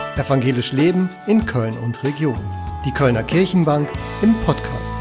Evangelisch Leben in Köln und Region. Die Kölner Kirchenbank im Podcast.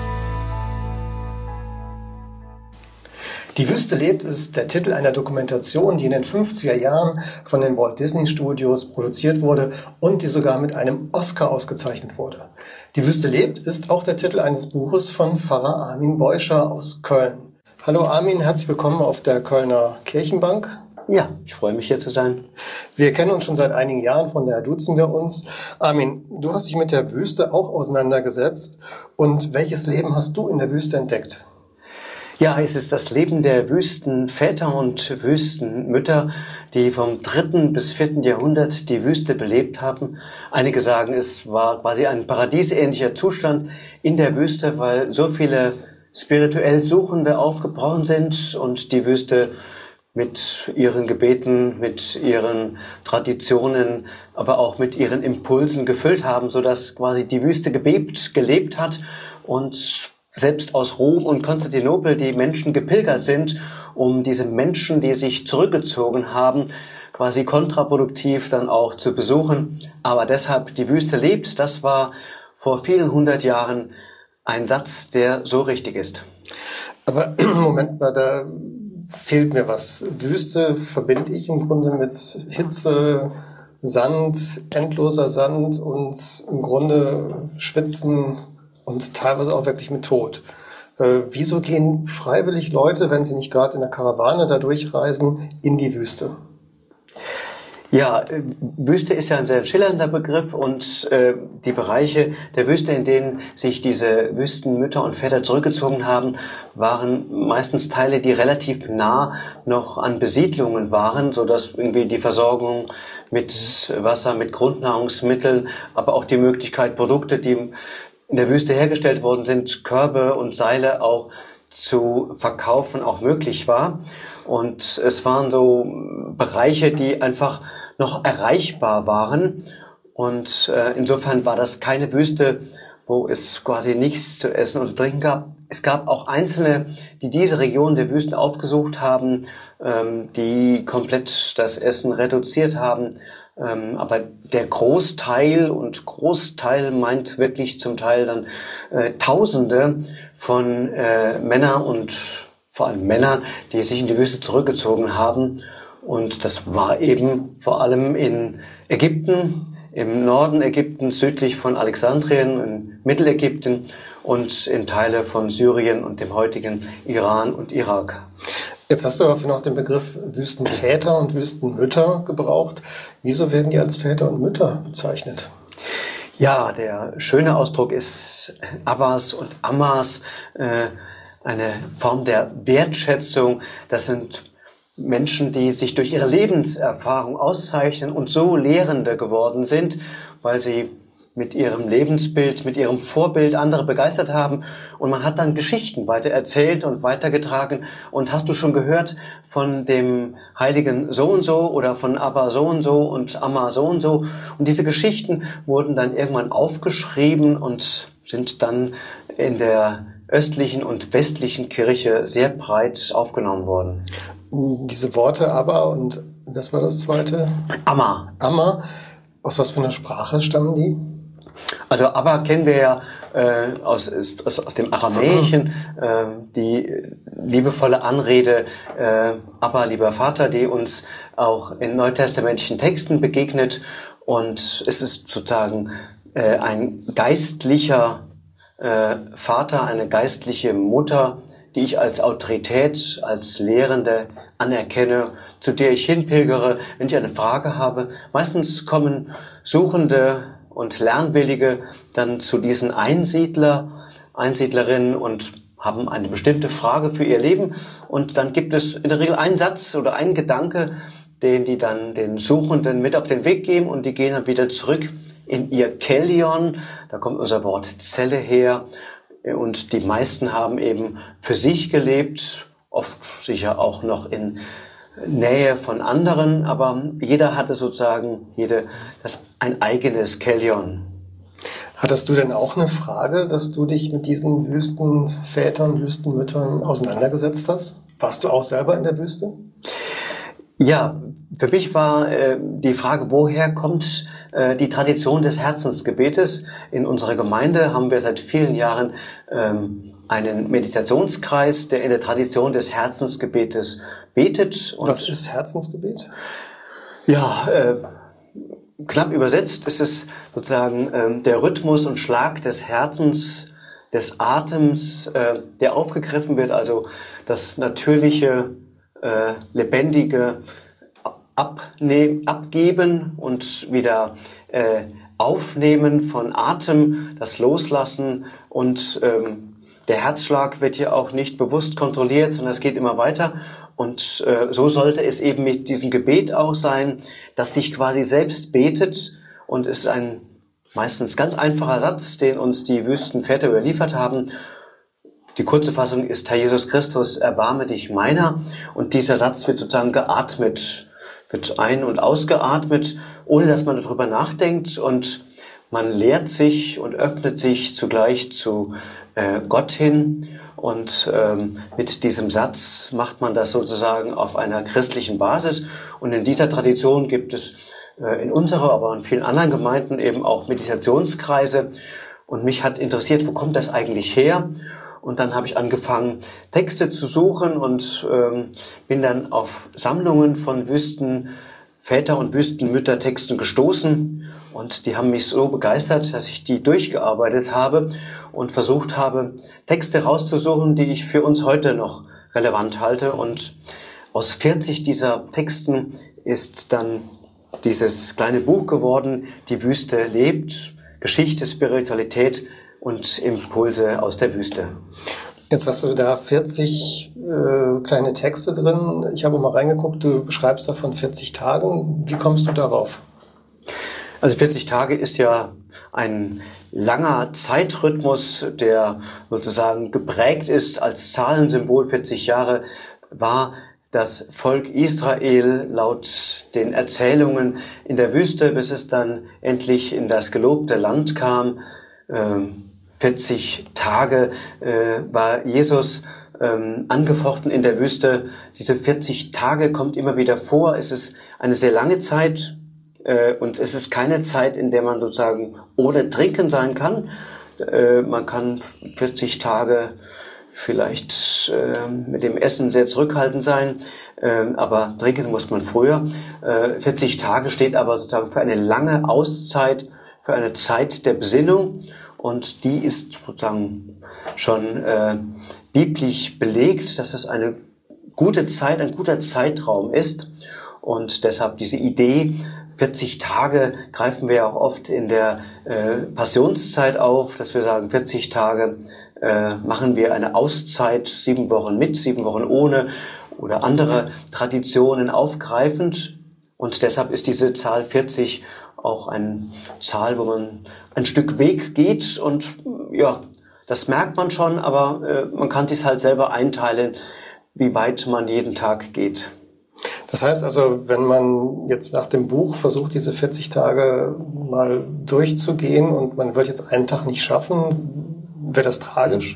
Die Wüste lebt ist der Titel einer Dokumentation, die in den 50er Jahren von den Walt Disney Studios produziert wurde und die sogar mit einem Oscar ausgezeichnet wurde. Die Wüste lebt ist auch der Titel eines Buches von Pfarrer Armin Beuscher aus Köln. Hallo Armin, herzlich willkommen auf der Kölner Kirchenbank. Ja, ich freue mich, hier zu sein. Wir kennen uns schon seit einigen Jahren, von daher duzen wir uns. Armin, du hast dich mit der Wüste auch auseinandergesetzt. Und welches Leben hast du in der Wüste entdeckt? Ja, es ist das Leben der Wüstenväter und Wüstenmütter, die vom 3. bis 4. Jahrhundert die Wüste belebt haben. Einige sagen, es war quasi ein paradiesähnlicher Zustand in der Wüste, weil so viele spirituell Suchende aufgebrochen sind und die Wüste mit ihren Gebeten, mit ihren Traditionen, aber auch mit ihren Impulsen gefüllt haben, sodass quasi die Wüste gelebt hat und selbst aus Rom und Konstantinopel die Menschen gepilgert sind, um diese Menschen, die sich zurückgezogen haben, quasi kontraproduktiv dann auch zu besuchen. Aber deshalb die Wüste lebt, das war vor vielen 100 Jahren ein Satz, der so richtig ist. Aber Moment mal, da fehlt mir was. Wüste verbinde ich im Grunde mit Hitze, Sand, endloser Sand und im Grunde Schwitzen und teilweise auch wirklich mit Tod. Wieso gehen freiwillig Leute, wenn sie nicht gerade in der Karawane da durchreisen, in die Wüste? Ja, Wüste ist ja ein sehr schillernder Begriff und die Bereiche der Wüste, in denen sich diese Wüstenmütter und Väter zurückgezogen haben, waren meistens Teile, die relativ nah noch an Besiedlungen waren, so dass irgendwie die Versorgung mit Wasser, mit Grundnahrungsmitteln, aber auch die Möglichkeit, Produkte, die in der Wüste hergestellt worden sind, Körbe und Seile auch zu verkaufen, auch möglich war. Und es waren so Bereiche, die einfach noch erreichbar waren. Und insofern war das keine Wüste, wo es quasi nichts zu essen und zu trinken gab. Es gab auch Einzelne, die diese Region der Wüsten aufgesucht haben, die komplett das Essen reduziert haben. Aber der Großteil, und Großteil meint wirklich zum Teil dann Tausende von Männern und vor allem Männern, die sich in die Wüste zurückgezogen haben. Und das war eben vor allem in Ägypten, im Norden Ägyptens, südlich von Alexandrien, in Mittelägypten und in Teile von Syrien und dem heutigen Iran und Irak. Jetzt hast du aber noch den Begriff Wüstenväter und Wüstenmütter gebraucht. Wieso werden die als Väter und Mütter bezeichnet? Ja, der schöne Ausdruck ist Abbas und Ammas, eine Form der Wertschätzung. Das sind Menschen, die sich durch ihre Lebenserfahrung auszeichnen und so Lehrende geworden sind, weil sie mit ihrem Lebensbild, mit ihrem Vorbild andere begeistert haben. Und man hat dann Geschichten weiter erzählt und weitergetragen. Und hast du schon gehört von dem Heiligen so und so oder von Abba so und Amma so und so? Und diese Geschichten wurden dann irgendwann aufgeschrieben und sind dann in der östlichen und westlichen Kirche sehr breit aufgenommen worden. Diese Worte Abba und was war das zweite? Amma. Amma. Aus was für einer Sprache stammen die? Also Abba kennen wir ja aus dem Aramäischen, die liebevolle Anrede Abba, lieber Vater, die uns auch in neutestamentlichen Texten begegnet. Und es ist sozusagen ein geistlicher Vater, eine geistliche Mutter, die ich als Autorität, als Lehrende anerkenne, zu der ich hinpilgere, wenn ich eine Frage habe. Meistens kommen Suchende und Lernwillige dann zu diesen Einsiedlerinnen und haben eine bestimmte Frage für ihr Leben. Und dann gibt es in der Regel einen Satz oder einen Gedanke, den die dann den Suchenden mit auf den Weg geben und die gehen dann wieder zurück in ihr Kellion. Da kommt unser Wort Zelle her. Und die meisten haben eben für sich gelebt, oft sicher auch noch in Nähe von anderen, aber jeder hatte sozusagen ein eigenes Kellion. Hattest du denn auch eine Frage, dass du dich mit diesen Wüstenvätern, Wüstenmüttern auseinandergesetzt hast? Warst du auch selber in der Wüste? Ja, für mich war die Frage, woher kommt die Tradition des Herzensgebetes? In unserer Gemeinde haben wir seit vielen Jahren einen Meditationskreis, der in der Tradition des Herzensgebetes betet. Und was ist Herzensgebet? ja, knapp übersetzt ist es sozusagen der Rhythmus und Schlag des Herzens, des Atems, der aufgegriffen wird, also das natürliche, lebendige Abgeben und wieder Aufnehmen von Atem, das Loslassen und der Herzschlag wird hier auch nicht bewusst kontrolliert, sondern es geht immer weiter. Und so sollte es eben mit diesem Gebet auch sein, dass sich quasi selbst betet. Und es ist ein meistens ganz einfacher Satz, den uns die Wüstenväter überliefert haben. Die kurze Fassung ist: Herr Jesus Christus, erbarme dich meiner. Und dieser Satz wird sozusagen geatmet, wird ein- und ausgeatmet, ohne dass man darüber nachdenkt. Und man lehrt sich und öffnet sich zugleich zu Gott hin. Und mit diesem Satz macht man das sozusagen auf einer christlichen Basis. Und in dieser Tradition gibt es in unserer, aber in vielen anderen Gemeinden eben auch Meditationskreise. Und mich hat interessiert, wo kommt das eigentlich her? Und dann habe ich angefangen, Texte zu suchen und bin dann auf Sammlungen von Wüstenväter- und Wüstenmüttertexten gestoßen. Und die haben mich so begeistert, dass ich die durchgearbeitet habe und versucht habe, Texte rauszusuchen, die ich für uns heute noch relevant halte. Und aus 40 dieser Texten ist dann dieses kleine Buch geworden: Die Wüste lebt, Geschichte, Spiritualität und Impulse aus der Wüste. Jetzt hast du da 40 kleine Texte drin. Ich habe mal reingeguckt, du beschreibst davon 40 Tagen. Wie kommst du darauf? Also 40 Tage ist ja ein langer Zeitrhythmus, der sozusagen geprägt ist als Zahlensymbol. 40 Jahre war das Volk Israel laut den Erzählungen in der Wüste, bis es dann endlich in das gelobte Land kam. 40 Tage war Jesus angefochten in der Wüste. Diese 40 Tage kommt immer wieder vor. Es ist eine sehr lange Zeit. Und es ist keine Zeit, in der man sozusagen ohne Trinken sein kann. Man kann 40 Tage vielleicht mit dem Essen sehr zurückhaltend sein, aber trinken muss man früher. 40 Tage steht aber sozusagen für eine lange Auszeit, für eine Zeit der Besinnung. Und die ist sozusagen schon biblisch belegt, dass es eine gute Zeit, ein guter Zeitraum ist. Und deshalb diese Idee, 40 Tage greifen wir auch oft in der Passionszeit auf, dass wir sagen, 40 Tage machen wir eine Auszeit, 7 Wochen mit, 7 Wochen ohne oder andere Traditionen aufgreifend. Und deshalb ist diese Zahl 40 auch eine Zahl, wo man ein Stück Weg geht. Und ja, das merkt man schon, aber man kann sich halt selber einteilen, wie weit man jeden Tag geht. Das heißt also, wenn man jetzt nach dem Buch versucht, diese 40 Tage mal durchzugehen und man wird jetzt einen Tag nicht schaffen, wäre das tragisch?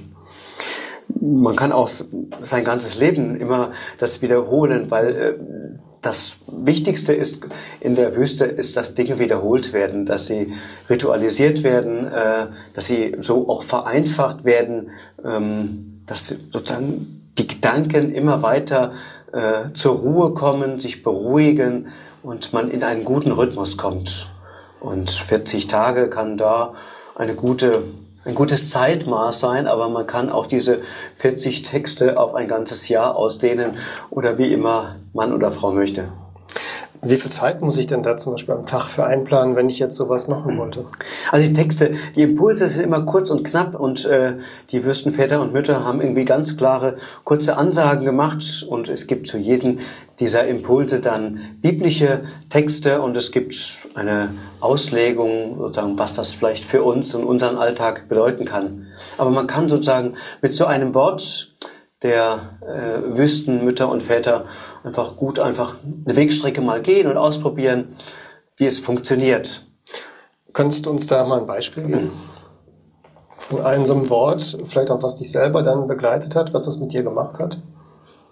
Man kann auch sein ganzes Leben immer das wiederholen, weil das Wichtigste ist in der Wüste, ist, dass Dinge wiederholt werden, dass sie ritualisiert werden, dass sie so auch vereinfacht werden, dass sozusagen die Gedanken immer weiter zur Ruhe kommen, sich beruhigen und man in einen guten Rhythmus kommt. Und 40 Tage kann da ein gutes Zeitmaß sein, aber man kann auch diese 40 Texte auf ein ganzes Jahr ausdehnen oder wie immer Mann oder Frau möchte. Wie viel Zeit muss ich denn da zum Beispiel am Tag für einplanen, wenn ich jetzt sowas machen wollte? Also die Texte, die Impulse sind immer kurz und knapp und die Wüstenväter und Mütter haben irgendwie ganz klare, kurze Ansagen gemacht und es gibt zu jedem dieser Impulse dann biblische Texte und es gibt eine Auslegung, sozusagen, was das vielleicht für uns und unseren Alltag bedeuten kann. Aber man kann sozusagen mit so einem Wort der Wüstenmütter und Väter einfach eine Wegstrecke mal gehen und ausprobieren, wie es funktioniert. Könntest du uns da mal ein Beispiel geben? Von einem so einem Wort, vielleicht auch was dich selber dann begleitet hat, was das mit dir gemacht hat?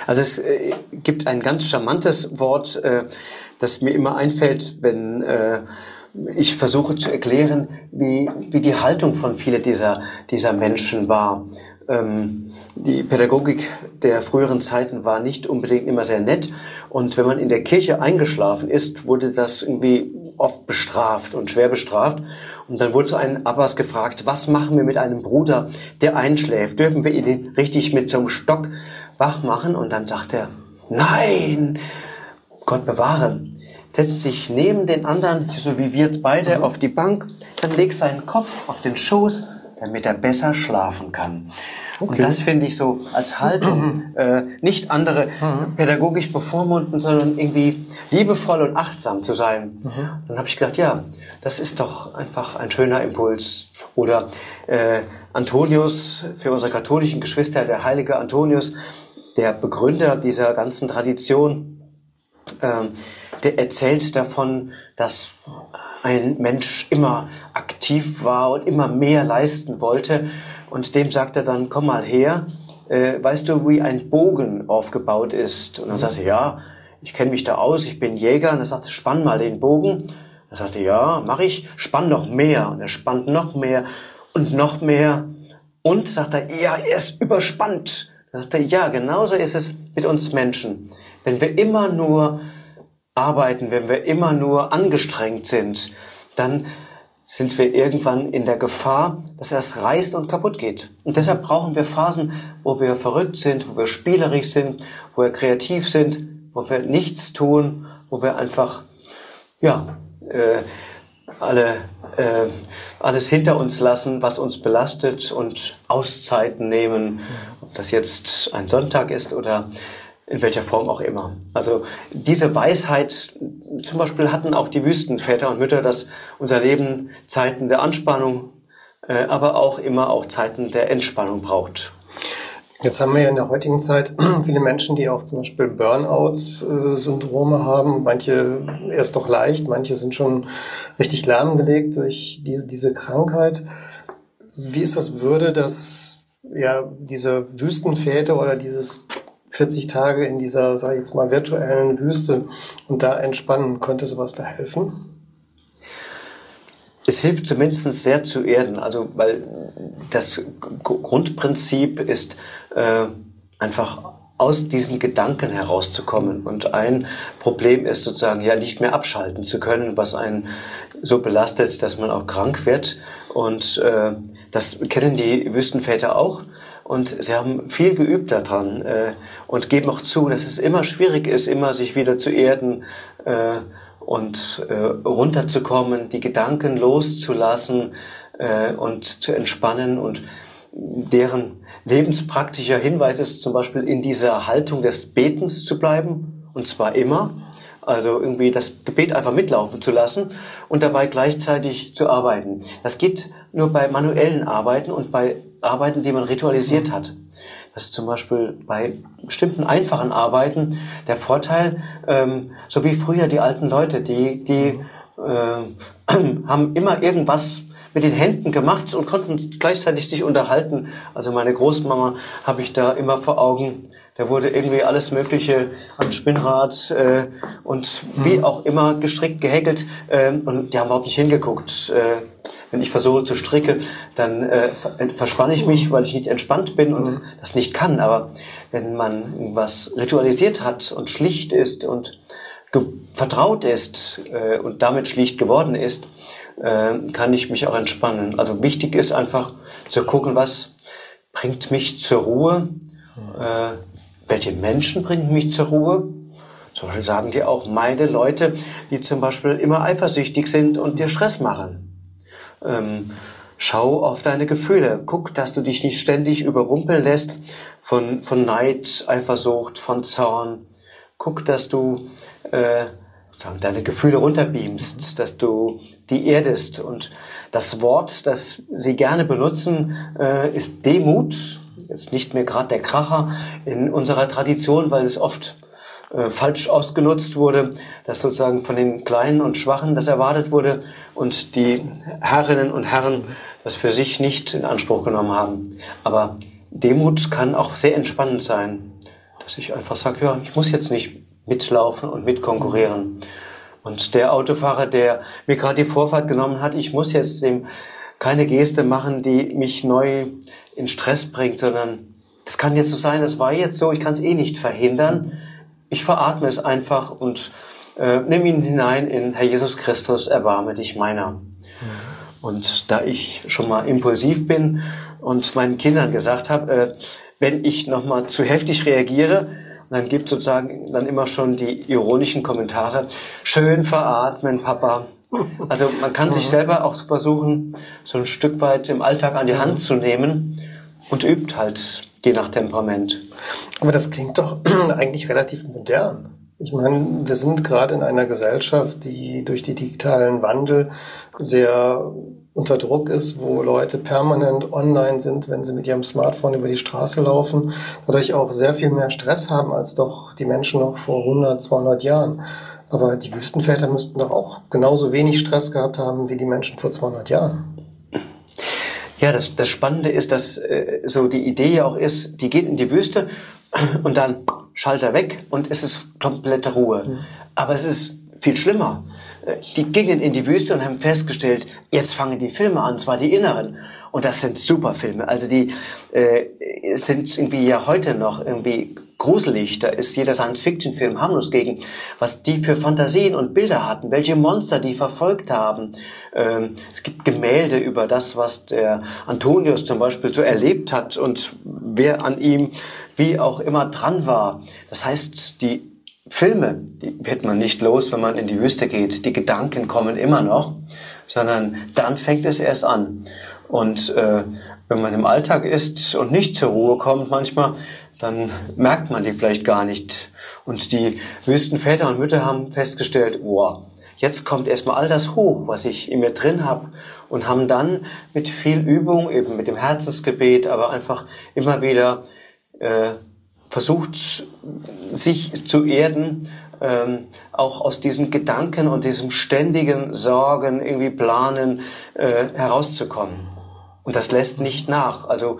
Also es gibt ein ganz charmantes Wort, das mir immer einfällt, wenn ich versuche zu erklären, wie die Haltung von vielen dieser Menschen war. Die Pädagogik der früheren Zeiten war nicht unbedingt immer sehr nett, und wenn man in der Kirche eingeschlafen ist, wurde das irgendwie oft bestraft und schwer bestraft. Und dann wurde so ein Abbas gefragt, was machen wir mit einem Bruder, der einschläft? Dürfen wir ihn richtig mit so einem Stock wach machen? Und dann sagt er, nein, Gott bewahre. Setzt sich neben den anderen, so wie wir beide, auf die Bank, dann legt seinen Kopf auf den Schoß, damit er besser schlafen kann. Okay. Und das finde ich so als Haltung, nicht andere pädagogisch bevormunden, sondern irgendwie liebevoll und achtsam zu sein. Dann habe ich gedacht, ja, das ist doch einfach ein schöner Impuls. Oder Antonius, für unsere katholischen Geschwister, der heilige Antonius, der Begründer dieser ganzen Tradition, der erzählt davon, dass ein Mensch immer aktiv war und immer mehr leisten wollte. Und dem sagt er dann, komm mal her, weißt du, wie ein Bogen aufgebaut ist? Und dann sagt er, ja, ich kenne mich da aus, ich bin Jäger. Und er sagt, spann mal den Bogen. Er sagte, ja, mach ich, spann noch mehr. Und er spannt noch mehr und noch mehr. Und sagt er, ja, er ist überspannt. Er sagte, ja, genauso ist es mit uns Menschen. Wenn wir immer nur arbeiten, wenn wir immer nur angestrengt sind, dann sind wir irgendwann in der Gefahr, dass es reißt und kaputt geht. Und deshalb brauchen wir Phasen, wo wir verrückt sind, wo wir spielerisch sind, wo wir kreativ sind, wo wir nichts tun, wo wir einfach, ja, alles hinter uns lassen, was uns belastet, und Auszeiten nehmen, ob das jetzt ein Sonntag ist oder in welcher Form auch immer. Also diese Weisheit zum Beispiel hatten auch die Wüstenväter und Mütter, dass unser Leben Zeiten der Anspannung, aber auch immer auch Zeiten der Entspannung braucht. Jetzt haben wir ja in der heutigen Zeit viele Menschen, die auch zum Beispiel Burnout-Syndrome haben. Manche erst doch leicht, manche sind schon richtig lahmgelegt durch diese Krankheit. Wie ist das, würde das, ja, diese Wüstenväter oder dieses 40 Tage in dieser, sag ich jetzt mal, virtuellen Wüste und da entspannen, könnte sowas da helfen? Es hilft zumindest sehr zu erden, also weil das Grundprinzip ist, einfach aus diesen Gedanken herauszukommen. Und ein Problem ist sozusagen, ja, nicht mehr abschalten zu können, was einen so belastet, dass man auch krank wird. Und das kennen die Wüstenväter auch. Und sie haben viel geübt daran und geben auch zu, dass es immer schwierig ist, immer sich wieder zu erden und runterzukommen, die Gedanken loszulassen und zu entspannen. Und deren lebenspraktischer Hinweis ist zum Beispiel, in dieser Haltung des Betens zu bleiben, und zwar immer. Also irgendwie das Gebet einfach mitlaufen zu lassen und dabei gleichzeitig zu arbeiten. Das geht nur bei manuellen Arbeiten und bei Arbeiten, die man ritualisiert hat. Das ist zum Beispiel bei bestimmten einfachen Arbeiten der Vorteil, so wie früher die alten Leute, die haben immer irgendwas mit den Händen gemacht und konnten gleichzeitig sich unterhalten. Also meine Großmama habe ich da immer vor Augen. Da wurde irgendwie alles Mögliche am Spinnrad und wie auch immer gestrickt, gehäkelt, und die haben überhaupt nicht hingeguckt. Wenn ich versuche zu stricken, dann verspanne ich mich, weil ich nicht entspannt bin und das nicht kann. Aber wenn man irgendwas ritualisiert hat und schlicht ist und vertraut ist und damit schlicht geworden ist, kann ich mich auch entspannen. Also wichtig ist einfach zu gucken, was bringt mich zur Ruhe, welche Menschen bringen mich zur Ruhe. Zum Beispiel sagen die auch, meide Leute, die zum Beispiel immer eifersüchtig sind und dir Stress machen. Schau auf deine Gefühle. Guck, dass du dich nicht ständig überrumpeln lässt von Neid, Eifersucht, von Zorn. Guck, dass du deine Gefühle runterbeamst, dass du die erdest. Und das Wort, das sie gerne benutzen, ist Demut. Jetzt nicht mehr gerade der Kracher in unserer Tradition, weil es oft falsch ausgenutzt wurde, dass sozusagen von den Kleinen und Schwachen das erwartet wurde und die Herrinnen und Herren das für sich nicht in Anspruch genommen haben. Aber Demut kann auch sehr entspannend sein. dass ich einfach sage, ja, ich muss jetzt nicht mitlaufen und mitkonkurrieren. Und der Autofahrer, der mir gerade die Vorfahrt genommen hat, ich muss jetzt dem keine Geste machen, die mich neu in Stress bringt, sondern das kann jetzt so sein, das war jetzt so, ich kann es eh nicht verhindern. Ich veratme es einfach und nimm ihn hinein in Herr Jesus Christus, erbarme dich meiner. Und da ich schon mal impulsiv bin und meinen Kindern gesagt habe, wenn ich nochmal zu heftig reagiere, dann gibt sozusagen dann immer schon die ironischen Kommentare, schön veratmen, Papa. Also man kann sich selber auch versuchen, so ein Stück weit im Alltag an die Hand zu nehmen und übt halt je nach Temperament. Aber das klingt doch eigentlich relativ modern. Ich meine, wir sind gerade in einer Gesellschaft, die durch die digitalen Wandel sehr unter Druck ist, wo Leute permanent online sind, wenn sie mit ihrem Smartphone über die Straße laufen, dadurch auch sehr viel mehr Stress haben als doch die Menschen noch vor 100, 200 Jahren. Aber die Wüstenväter müssten doch auch genauso wenig Stress gehabt haben wie die Menschen vor 200 Jahren. Ja, das Spannende ist, dass so die Idee ja auch ist, die geht in die Wüste und dann Schalter weg und es ist komplette Ruhe. Aber es ist viel schlimmer. Die gingen in die Wüste und haben festgestellt, jetzt fangen die Filme an, zwar die inneren. Und das sind super Filme. Also die sind irgendwie ja heute noch irgendwie gruselig. Da ist jeder Science-Fiction-Film harmlos gegen, was die für Fantasien und Bilder hatten, welche Monster die verfolgt haben. Es gibt Gemälde über das, was der Antonius zum Beispiel so erlebt hat und wer an ihm wie auch immer dran war. Das heißt, die Filme, die wird man nicht los, wenn man in die Wüste geht. Die Gedanken kommen immer noch, sondern dann fängt es erst an. Und wenn man im Alltag ist und nicht zur Ruhe kommt manchmal, dann merkt man die vielleicht gar nicht. Und die Wüstenväter und Mütter haben festgestellt, wow, jetzt kommt erstmal all das hoch, was ich in mir drin habe, und haben dann mit viel Übung, eben mit dem Herzensgebet, aber einfach immer wieder versucht, sich zu erden, auch aus diesen Gedanken und diesem ständigen Sorgen, irgendwie Planen herauszukommen. Und das lässt nicht nach. Also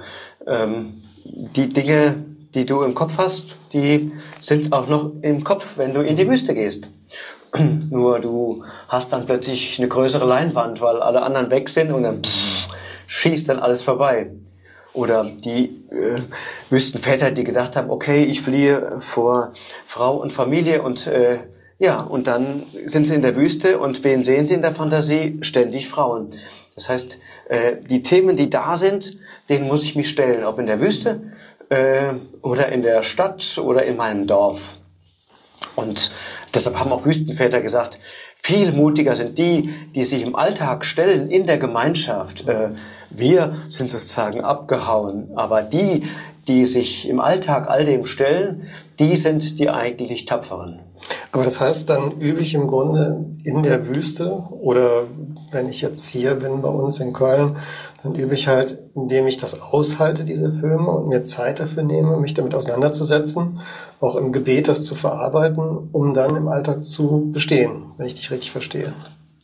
die Dinge, die du im Kopf hast, die sind auch noch im Kopf, wenn du in die Wüste gehst. Nur du hast dann plötzlich eine größere Leinwand, weil alle anderen weg sind und dann schießt dann alles vorbei. Oder die Wüstenväter, die gedacht haben, okay, ich fliehe vor Frau und Familie und und dann sind sie in der Wüste und wen sehen sie in der Fantasie? Ständig Frauen. Das heißt, die Themen, die da sind, denen muss ich mich stellen, ob in der Wüste oder in der Stadt oder in meinem Dorf. Und deshalb haben auch Wüstenväter gesagt, viel mutiger sind die, die sich im Alltag stellen in der Gemeinschaft. Wir sind sozusagen abgehauen, aber die, die sich im Alltag all dem stellen, die sind die eigentlich Tapferen. Aber das heißt, dann übe ich im Grunde in der Wüste, oder wenn ich jetzt hier bin bei uns in Köln, dann übe ich halt, indem ich das aushalte, diese Filme, und mir Zeit dafür nehme, mich damit auseinanderzusetzen, auch im Gebet das zu verarbeiten, um dann im Alltag zu bestehen, wenn ich dich richtig verstehe.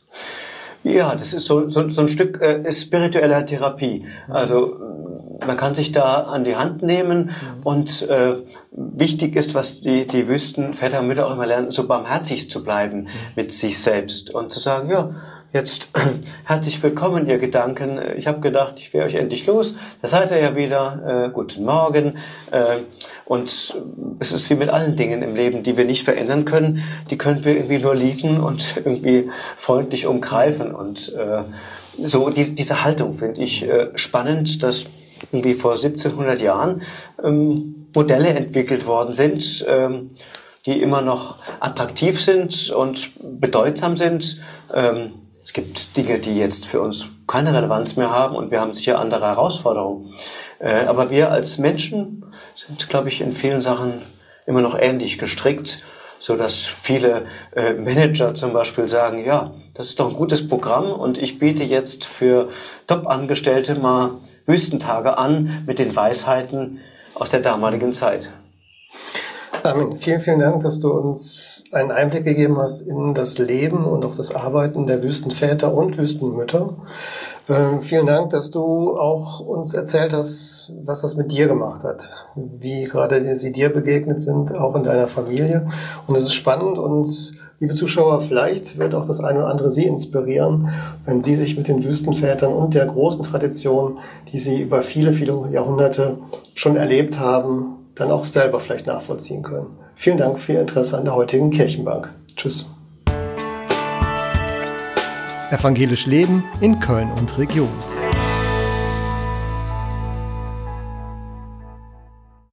Ja, das ist so ein Stück spiritueller Therapie. Also man kann sich da an die Hand nehmen und wichtig ist, was die Wüstenväter und Mütter auch immer lernen, so barmherzig zu bleiben mit sich selbst und zu sagen, ja, jetzt herzlich willkommen, ihr Gedanken. Ich habe gedacht, ich wäre euch endlich los. Da seid ihr ja wieder. Guten Morgen. Und es ist wie mit allen Dingen im Leben, die wir nicht verändern können. Die können wir irgendwie nur lieben und irgendwie freundlich umgreifen. Und so diese Haltung finde ich spannend, dass irgendwie vor 1700 Jahren Modelle entwickelt worden sind, die immer noch attraktiv sind und bedeutsam sind. Es gibt Dinge, die jetzt für uns keine Relevanz mehr haben, und wir haben sicher andere Herausforderungen. Aber wir als Menschen sind, glaube ich, in vielen Sachen immer noch ähnlich gestrickt, so dass viele Manager zum Beispiel sagen, ja, das ist doch ein gutes Programm und ich biete jetzt für Top-Angestellte mal Wüstentage an mit den Weisheiten aus der damaligen Zeit. Armin, vielen, vielen Dank, dass du uns einen Einblick gegeben hast in das Leben und auch das Arbeiten der Wüstenväter und Wüstenmütter. Vielen Dank, dass du auch uns erzählt hast, was das mit dir gemacht hat, wie gerade sie dir begegnet sind, auch in deiner Familie. Und es ist spannend und liebe Zuschauer, vielleicht wird auch das eine oder andere Sie inspirieren, wenn Sie sich mit den Wüstenvätern und der großen Tradition, die Sie über viele, viele Jahrhunderte schon erlebt haben, dann auch selber vielleicht nachvollziehen können. Vielen Dank für Ihr Interesse an der heutigen Kirchenbank. Tschüss. Evangelisch Leben in Köln und Region.